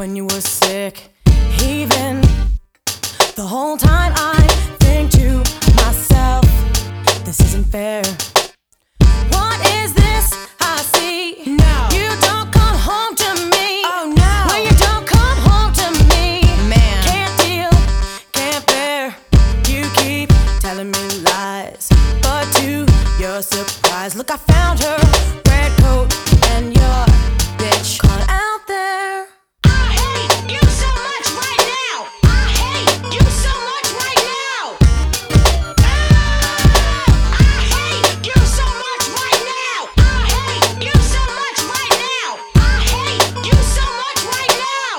when you were sick. Even the whole time I think to myself, this isn't fair. What is this I see? No. You don't come home to me. Oh no. When you don't come home to me, Man. can't deal, can't bear. You keep telling me lies, but to your surprise, look, I found her red coat and your bitch caught out there. I hate you so much right now. I hate you so much right now. I hate you so much right now. I hate you so much right now. I hate you so much right now.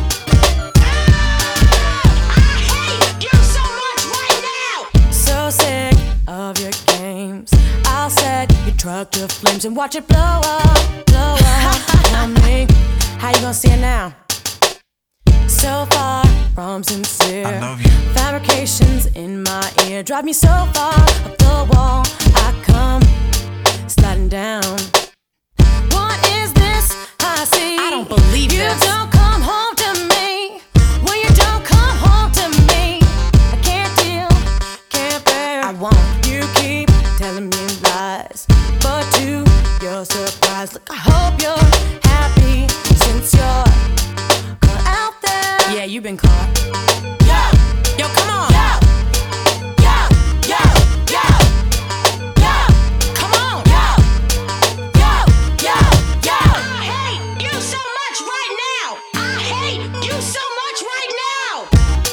I hate you so much right now. So sick of your games. I'll set your truck to flames and watch it blow up, blow up. Tell me, how you gonna see it now? So far from sincere. I love you. Fabrications in my ear drive me so far up the wall. I come sliding down. What is this I see? I don't believe you this. don't come home to me. When you don't come home to me, I can't deal, can't bear. I won't. You keep telling me lies, but to your surprise, look, I hope you're happy since you're caught out there. Yeah, you've been caught. Yo, Yo, come on. yo, yo, yo, yo, yo, Come on. yo, yo, yo, yo. I hate you so much right now. I hate you so much right now.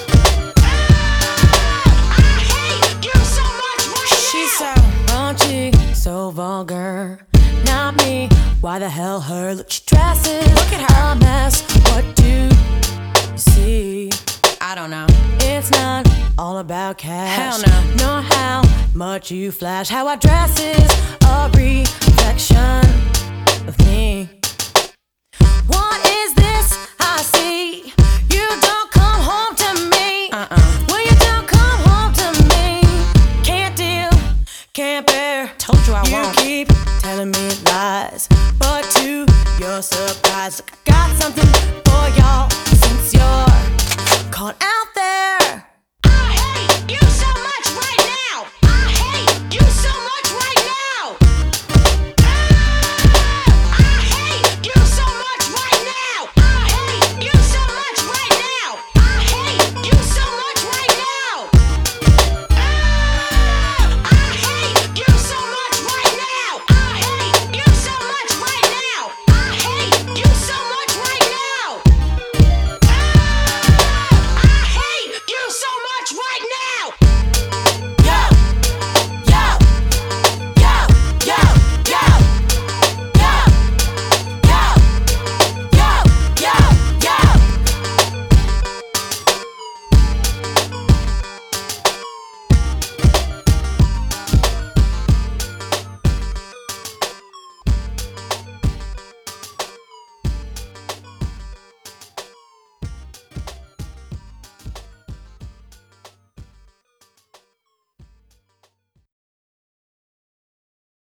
I hate you so much right now. She's so Raunchy, so vulgar. Not me, why the hell her? Look, she dresses. Look at her. A mess. What do you see? I don't know. It's not all about cash. Hell no. Nor how much you flash. How I dress is a reflection of me. What is this I see? You don't come home to me. When you don't come home to me, can't deal, can't bear. Told you I You won't. keep telling me lies, but to your surprise, look, I got something for